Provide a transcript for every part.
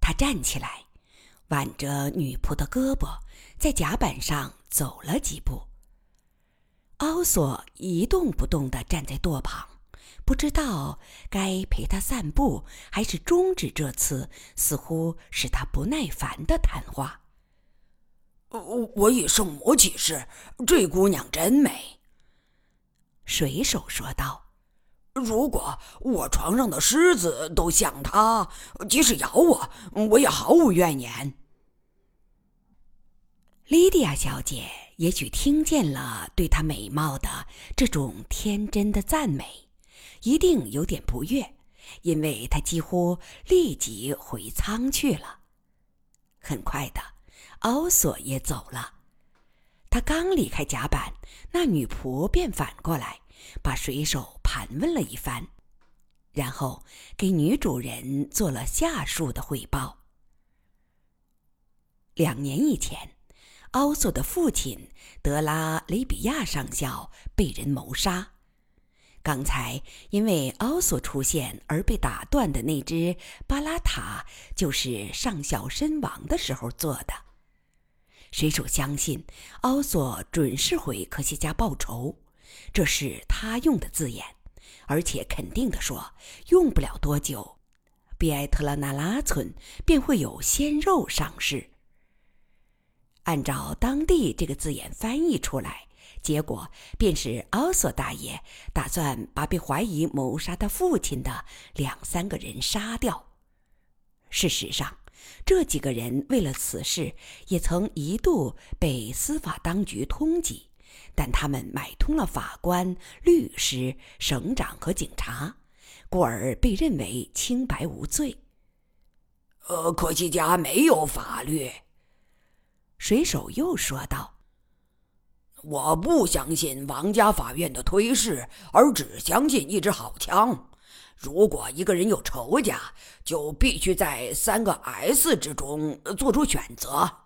他站起来，挽着女仆的胳膊，在甲板上走了几步。奥索一动不动地站在舵旁，不知道该陪他散步，还是终止这次似乎使他不耐烦的谈话。 我以圣母起誓，这姑娘真美。 水手说道。 如果我床上的狮子都像她，即使咬我，我也毫无怨言。 莉迪亚小姐也许听见了对她美貌的这种天真的赞美，一定有点不悦，因为她几乎立即回舱去了。很快的，奥索也走了。他刚离开甲板，那女仆便反过来把水手盘问了一番，然后给女主人做了下述的汇报。2年以前，奥索的父亲德拉雷比亚上校被人谋杀。刚才因为奥索出现而被打断的那只巴拉塔，就是上校身亡的时候做的。水手相信奥索准是回科西嘉报仇，这是他用的字眼，而且肯定地说，用不了多久，比埃特拉纳拉村便会有鲜肉上市。按照当地这个字眼翻译出来，结果便是奥索大爷打算把被怀疑谋杀他父亲的2-3个人杀掉。事实上，这几个人为了此事也曾一度被司法当局通缉，但他们买通了法官、律师、省长和警察，故而被认为清白无罪。 科西嘉没有法律。 水手又说道， 我不相信王家法院的推事，而只相信一支好枪。如果一个人有仇家，就必须在3个 S 之中做出选择。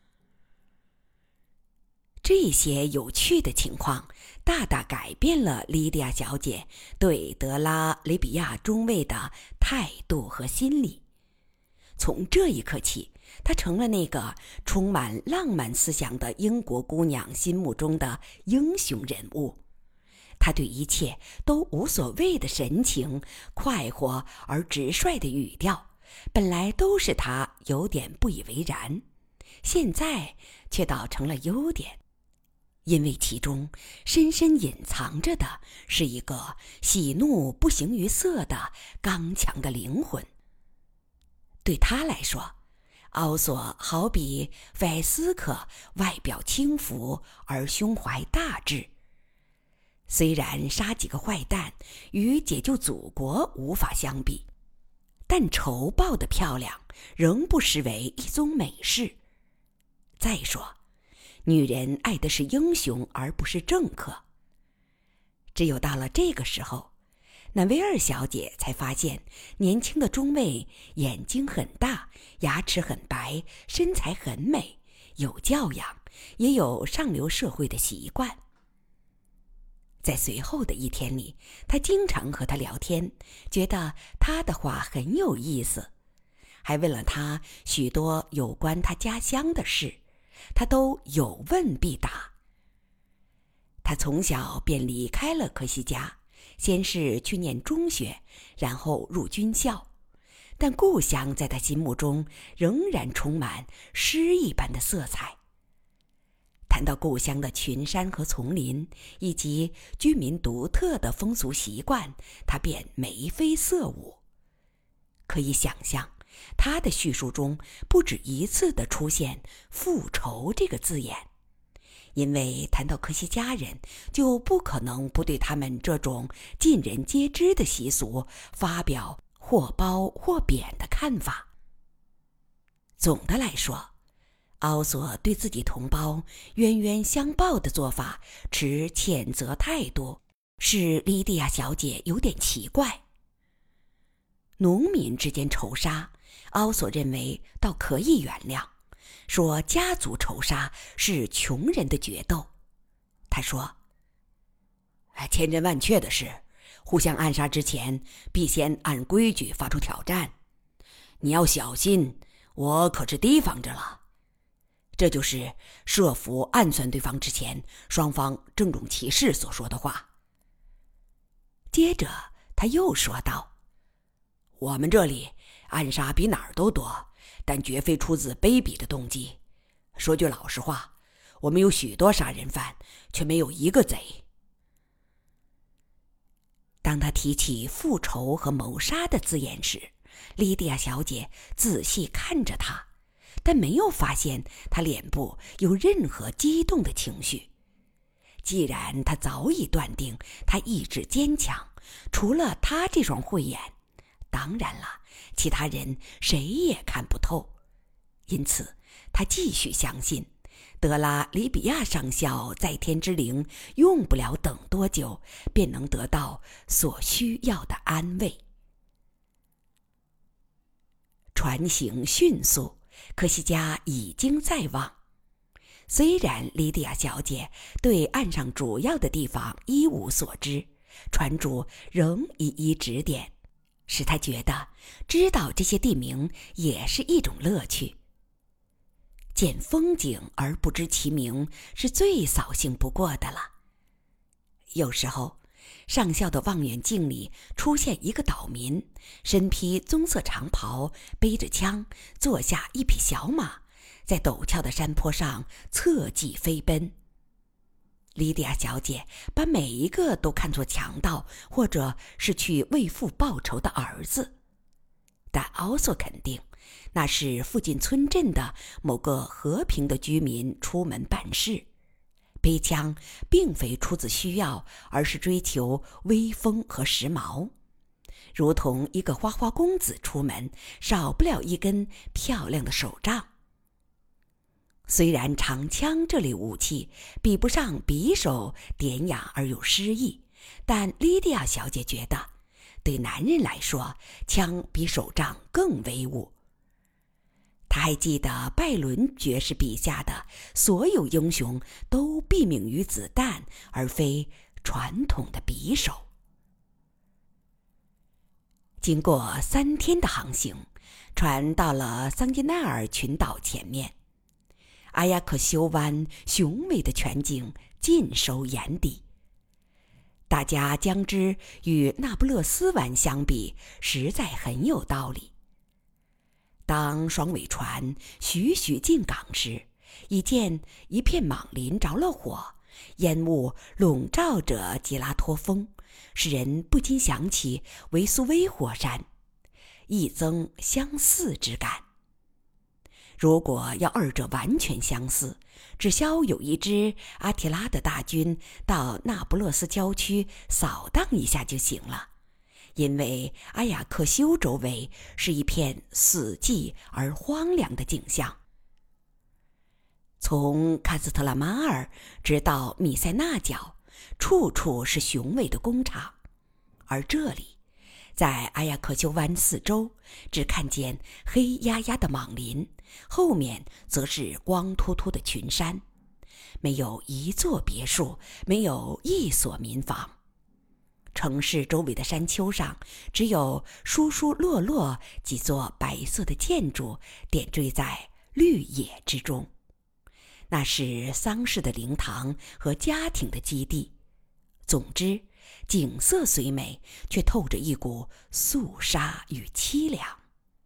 这些有趣的情况大大改变了莉迪亚小姐对德拉雷比亚中尉的态度和心理。从这一刻起，她成了那个充满浪漫思想的英国姑娘心目中的英雄人物。她对一切都无所谓的神情，快活而直率的语调，本来都是她有点不以为然，现在却倒成了优点，因为其中深深隐藏着的是一个喜怒不形于色的刚强的灵魂。对他来说，奥索好比费埃斯克，外表轻浮而胸怀大志。虽然杀几个坏蛋与解救祖国无法相比，但仇报的漂亮仍不失为一宗美事。再说，女人爱的是英雄而不是政客。只有到了这个时候，那威尔小姐才发现年轻的中尉眼睛很大，牙齿很白，身材很美，有教养，也有上流社会的习惯。在随后的一天里，他经常和他聊天，觉得他的话很有意思，还问了他许多有关他家乡的事，他都有问必答。他从小便离开了科西嘉，先是去念中学，然后入军校，但故乡在他心目中仍然充满诗一般的色彩。谈到故乡的群山和丛林，以及居民独特的风俗习惯，他便眉飞色舞。可以想象，他的叙述中不止一次地出现复仇这个字眼，因为谈到科西嘉人，就不可能不对他们这种尽人皆知的习俗发表或褒或贬的看法。总的来说，奥索对自己同胞冤冤相报的做法持谴责态度，使莉迪亚小姐有点奇怪。农民之间仇杀，奥索认为倒可以原谅，说家族仇杀是穷人的决斗。他说，千真万确的是，互相暗杀之前必先按规矩发出挑战，你要小心， 我可是提防着了。这就是设伏暗算对方之前，双方郑重其事所说的话。 接着他又说道： 我们这里暗杀比哪儿都多，但绝非出自卑鄙的动机。说句老实话，我们有许多杀人犯，却没有一个贼。 当他提起复仇和谋杀的字眼时，莉迪亚小姐仔细看着他，但没有发现他脸部有任何激动的情绪。既然他早已断定他意志坚强，除了他这双慧眼，当然了，其他人谁也看不透。因此他继续相信德拉里比亚上校在天之灵用不了等多久便能得到所需要的安慰。船行迅速，科西嘉已经在望。虽然莉迪亚小姐对岸上主要的地方一无所知，船主仍一一指点，使她觉得知道这些地名也是一种乐趣。见风景而不知其名是最扫兴不过的了。有时候上校的望远镜里出现一个岛民，身披棕色长袍，背着枪，坐下一匹小马，在陡峭的山坡上侧骑飞奔。莉迪亚小姐把每一个都看作强盗，或者是去为父报仇的儿子，但奥索肯定那是附近村镇的某个和平的居民出门办事，背枪并非出自需要，而是追求威风和时髦，如同一个花花公子出门少不了一根漂亮的手杖。虽然长枪这类武器比不上匕首典雅而有诗意，但莉迪亚小姐觉得对男人来说，枪比手杖更威武。他还记得拜伦爵士笔下的所有英雄都毙命于子弹，而非传统的匕首。经过3天的航行，船到了桑吉奈尔群岛前面。阿亚克修湾雄伟的全景尽收眼底。大家将之与那不勒斯湾相比，实在很有道理。当双尾船徐徐进港时，已见一片莽林着了火，烟雾笼罩着吉拉托峰，使人不禁想起维苏威火山，一增相似之感。如果要二者完全相似，只需有一支阿提拉的大军到那不勒斯郊区扫荡一下就行了，因为阿雅克修周围是一片死寂而荒凉的景象。从卡斯特拉马尔直到米塞纳角，处处是雄伟的工厂，而这里在阿亚克修湾四周只看见黑压压的莽林，后面则是光秃秃的群山，没有一座别墅，没有一所民房。城市周围的山丘上只有疏疏落落几座白色的建筑点缀在绿野之中，那是丧事的灵堂和家庭的基地。总之，景色虽美，却透着一股肃杀与凄凉。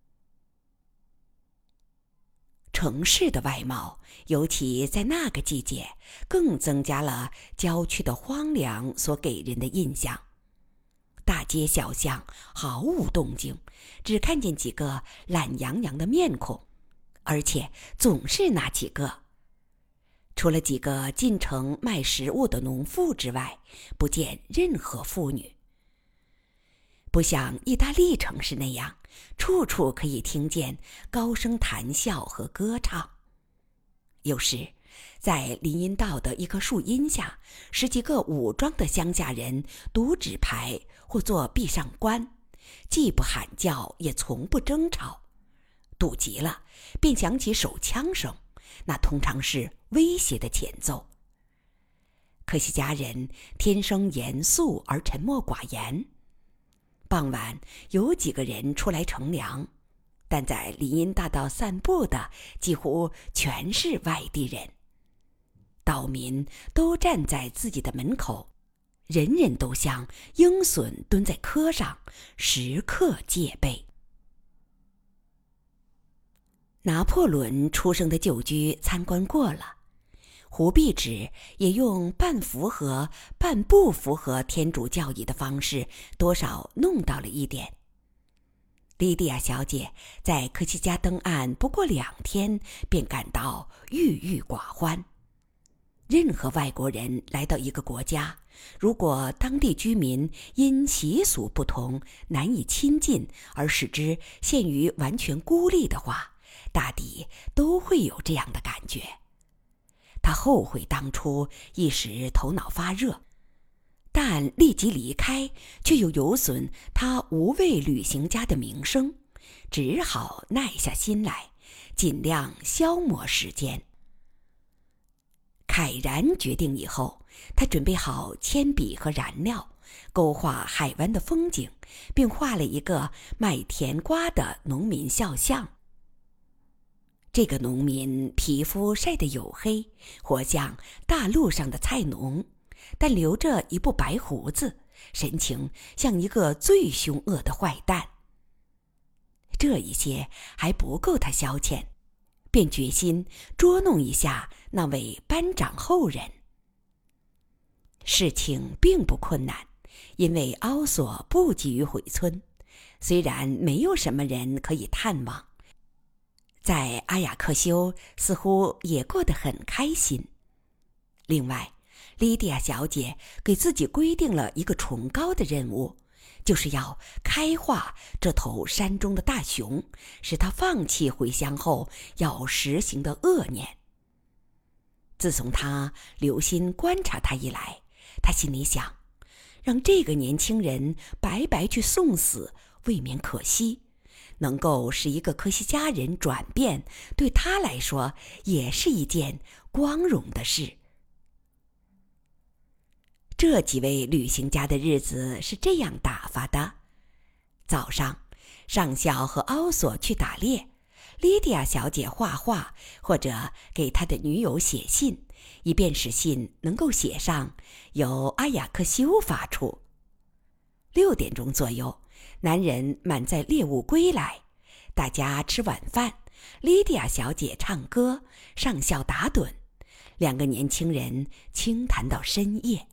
城市的外貌，尤其在那个季节，更增加了郊区的荒凉所给人的印象。大街小巷毫无动静，只看见几个懒洋洋的面孔，而且总是那几个。除了几个进城卖食物的农妇之外，不见任何妇女。不像意大利城市那样，处处可以听见高声谈笑和歌唱。有时，在林荫道的一棵树荫下，10几个武装的乡下人读纸牌或做壁上观，既不喊叫，也从不争吵。堵急了，便响起手枪声，那通常是威胁的前奏。科西嘉人天生严肃而沉默寡言。傍晚有几个人出来乘凉， 但在林荫大道散步的几乎全是外地人。岛民都站在自己的门口，人人都像鹰隼蹲在窠上，时刻戒备。拿破仑出生的旧居参观过了，胡必指也用半符合半不符合天主教义的方式多少弄到了一点。莉迪亚小姐在科西嘉登岸不过2天，便感到郁郁寡欢。任何外国人来到一个国家，如果当地居民因习俗不同难以亲近而使之陷于完全孤立的话，大抵都会有这样的感觉。他后悔当初一时头脑发热，但立即离开却又有损他无畏旅行家的名声，只好耐下心来，尽量消磨时间。慨然决定以后，他准备好铅笔和燃料，勾画海湾的风景，并画了一个卖甜瓜的农民肖像。这个农民皮肤晒得黝黑，活像大陆上的菜农，但留着一部白胡子，神情像一个最凶恶的坏蛋。这一些还不够他消遣，便决心捉弄一下那位班长后人。事情并不困难，因为奥索不急于回村，虽然没有什么人可以探望，在阿雅克修似乎也过得很开心。另外，莉迪亚小姐给自己规定了一个崇高的任务，就是要开化这头山中的大熊，使他放弃回乡后要实行的恶念。自从他留心观察他以来，他心里想，让这个年轻人白白去送死，未免可惜。能够使一个科西嘉人转变，对他来说也是一件光荣的事。这几位旅行家的日子是这样打发的：早上，上校和奥索去打猎，莉迪亚小姐画画或者给她的女友写信，以便使信能够写上由阿雅克修发出。6点钟左右，男人满载猎物归来，大家吃晚饭，莉迪亚小姐唱歌，上校打盹，2个年轻人轻谈到深夜。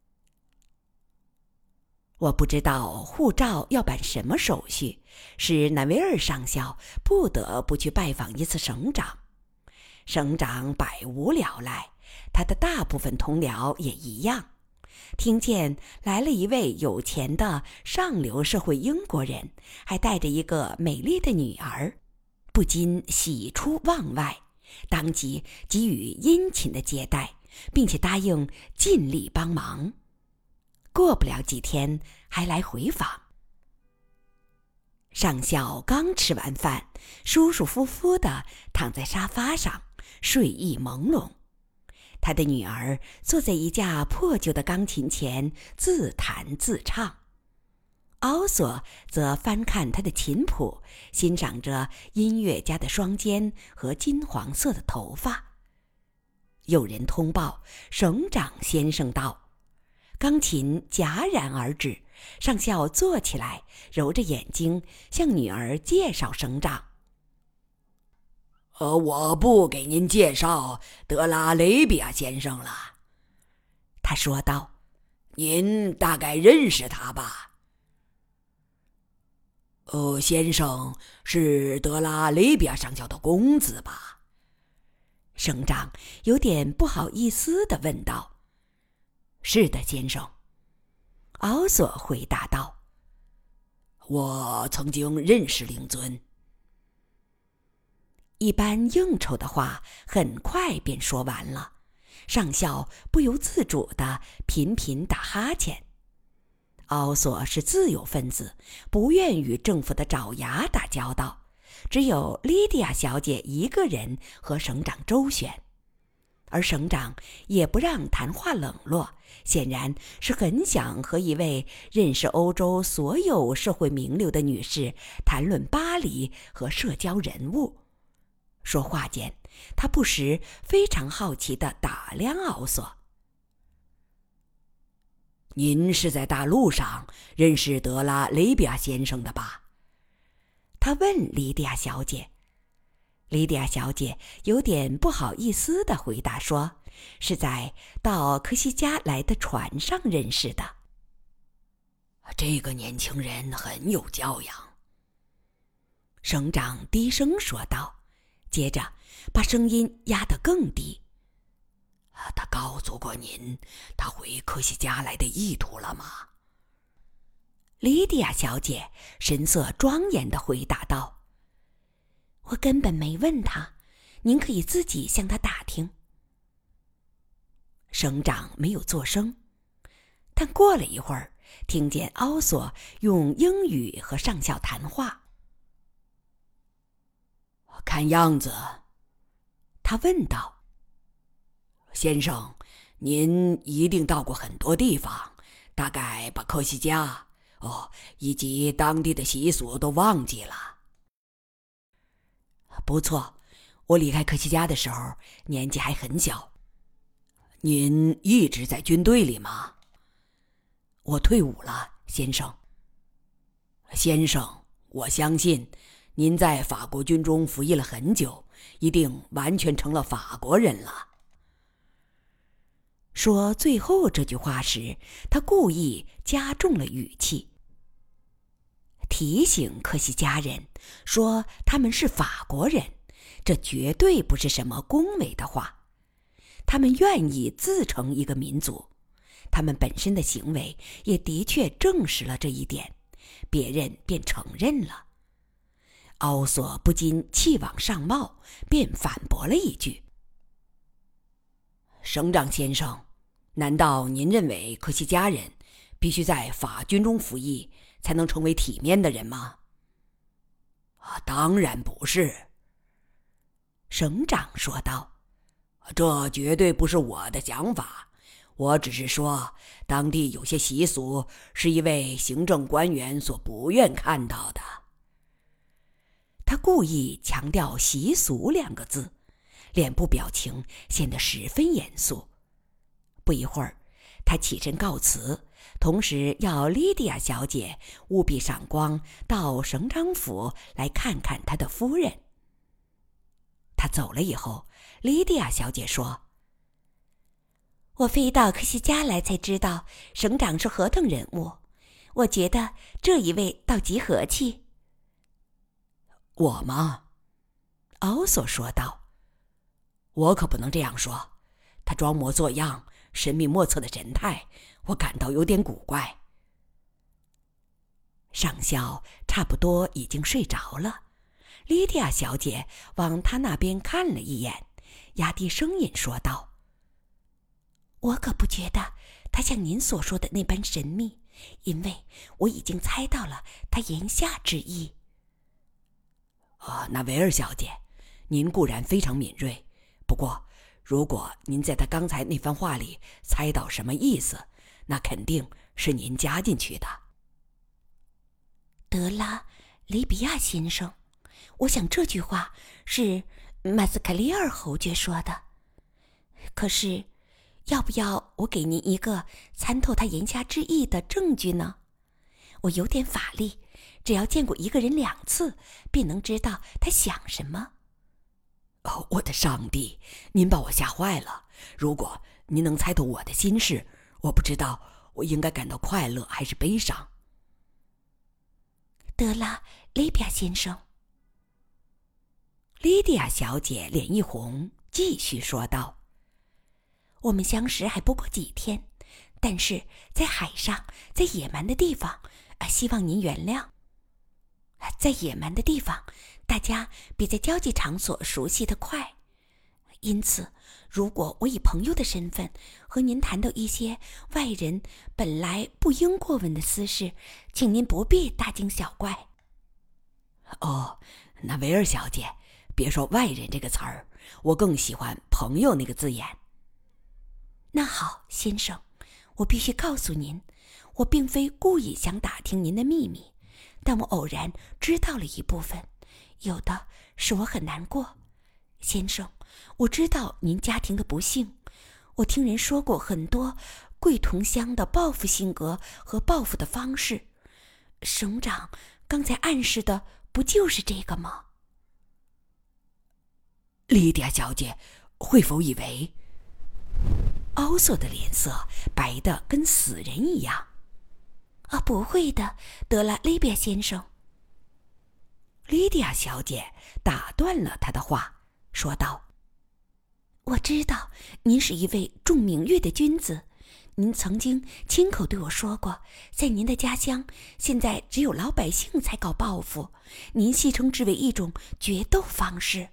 我不知道护照要办什么手续，使南维尔上校不得不去拜访一次省长。省长百无聊赖，他的大部分同僚也一样。听见来了一位有钱的上流社会英国人，还带着一个美丽的女儿，不禁喜出望外，当即给予殷勤的接待，并且答应尽力帮忙。过不了几天，还来回访。上校刚吃完饭，舒舒服服地躺在沙发上，睡意朦胧。他的女儿坐在一架破旧的钢琴前自弹自唱，奥索则翻看他的琴谱，欣赏着音乐家的双肩和金黄色的头发。有人通报，省长先生到。钢琴戛然而止，上校坐起来，揉着眼睛向女儿介绍省长。 我不给您介绍德拉雷比亚先生了， 他说道。 您大概认识他吧？先生是德拉雷比亚上校的公子吧？ 省长有点不好意思地问道。是的，先生，奥索回答道。 我曾经认识令尊。 一般应酬的话很快便说完了，上校不由自主地频频打哈欠。奥索是自由分子，不愿与政府的爪牙打交道，只有莉迪亚小姐一个人和省长周旋。 而省长也不让谈话冷落，显然是很想和一位认识欧洲所有社会名流的女士谈论巴黎和社交人物。说话间，他不时非常好奇地打量奥索。 您是在大陆上认识德拉雷比亚先生的吧？ 他问莉迪亚小姐。莉迪亚小姐有点不好意思地回答说，是在到科西嘉来的船上认识的。 这个年轻人很有教养， 省长低声说道，接着把声音压得更低。 他告诉过您他回科西嘉来的意图了吗？ 莉迪亚小姐神色庄严地回答道，我根本没问他，您可以自己向他打听。省长没有作声，但过了一会儿，听见奥索用英语和上校谈话。 看样子， 他问道， 先生，您一定到过很多地方，大概把科西嘉以及当地的习俗都忘记了。 不错，我离开科西嘉的时候年纪还很小。 您一直在军队里吗？ 我退伍了，先生。 先生，我相信您在法国军中服役了很久，一定完全成了法国人了。 说最后这句话时，他故意加重了语气，提醒科西嘉人说他们是法国人，这绝对不是什么恭维的话。他们愿意自成一个民族，他们本身的行为也的确证实了这一点，别人便承认了。奥索不禁气往上冒，便反驳了一句： 省长先生，难道您认为科西嘉人必须在法军中服役才能成为体面的人吗？当然不是， 省长说道。 这绝对不是我的想法，我只是说当地有些习俗是一位行政官员所不愿看到的。 他故意强调习俗2个字，脸部表情显得十分严肃。不一会儿，他起身告辞，同时要莉迪亚小姐务必赏光到省长府来看看他的夫人。他走了以后，莉迪亚小姐说：我飞到科西嘉来才知道省长是何等人物，我觉得这一位倒极和气。 我吗？ 奥索说道。 我可不能这样说，他装模作样神秘莫测的神态，我感到有点古怪。 上校差不多已经睡着了，莉迪亚小姐往他那边看了一眼，压低声音说道：我可不觉得他像您所说的那般神秘，因为我已经猜到了他言下之意。 那维尔小姐，您固然非常敏锐，不过如果您在他刚才那番话里猜到什么意思，那肯定是您加进去的。 德拉雷比亚先生，我想这句话是马斯卡利尔侯爵说的。可是，要不要我给您一个参透他言下之意的证据呢？我有点法力，只要见过一个人2次，便能知道他想什么。 我的上帝，您把我吓坏了！如果您能猜透我的心事，我不知道我应该感到快乐还是悲伤。 德拉雷比亚先生，莉迪亚小姐脸一红，继续说道：我们相识还不过几天，但是在海上，在野蛮的地方，希望您原谅。在野蛮的地方，大家比在交际场所熟悉得快。因此，如果我以朋友的身份和您谈到一些外人本来不应过问的私事，请您不必大惊小怪。 那维尔小姐，别说外人这个词儿，我更喜欢朋友那个字眼。 那好，先生，我必须告诉您，我并非故意想打听您的秘密，但我偶然知道了一部分，有的使我很难过。先生，我知道您家庭的不幸，我听人说过很多贵同乡的报复性格和报复的方式。省长刚才暗示的不就是这个吗？ 莉迪亚小姐会否以为…… 奥索的脸色白得跟死人一样。不会的，德拉雷比亚先生。莉迪亚小姐打断了他的话，说道：我知道您是一位重名誉的君子，您曾经亲口对我说过，在您的家乡现在只有老百姓才搞报复，您戏称之为一种决斗方式。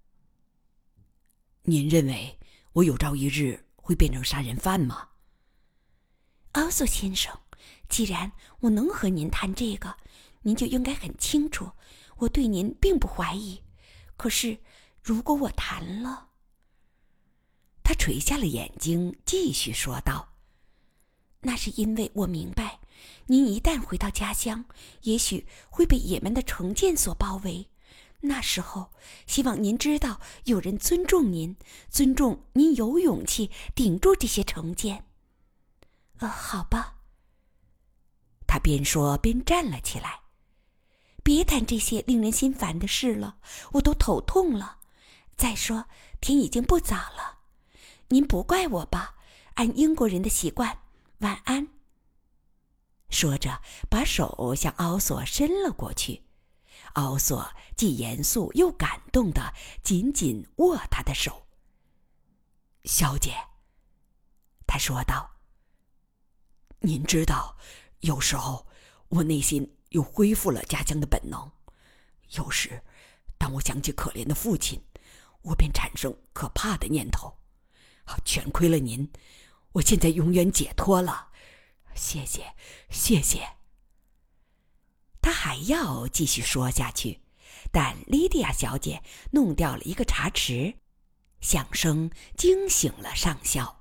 您认为我有朝一日会变成杀人犯吗？ 奥索先生，既然我能和您谈这个，您就应该很清楚，我对您并不怀疑。可是如果我谈了……他垂下了眼睛，继续说道：那是因为我明白，您一旦回到家乡，也许会被野蛮的成见所包围。那时候，希望您知道，有人尊重您，尊重您有勇气顶住这些成见。好吧。他边说边站了起来。别谈这些令人心烦的事了，我都头痛了。再说，天已经不早了，您不怪我吧？按英国人的习惯，晚安。说着，把手向奥索伸了过去。奥索既严肃又感动地紧紧握他的手。小姐，他说道，您知道，有时候我内心又恢复了家乡的本能。有时当我想起可怜的父亲，我便产生可怕的念头。全亏了您，我现在永远解脱了。谢谢，谢谢。他还要继续说下去，但莉迪亚小姐弄掉了一个茶匙，响声惊醒了上校。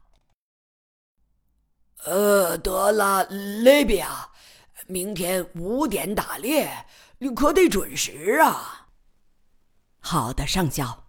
德拉雷比亚，明天5点打猎，你可得准时啊。 好的，上校。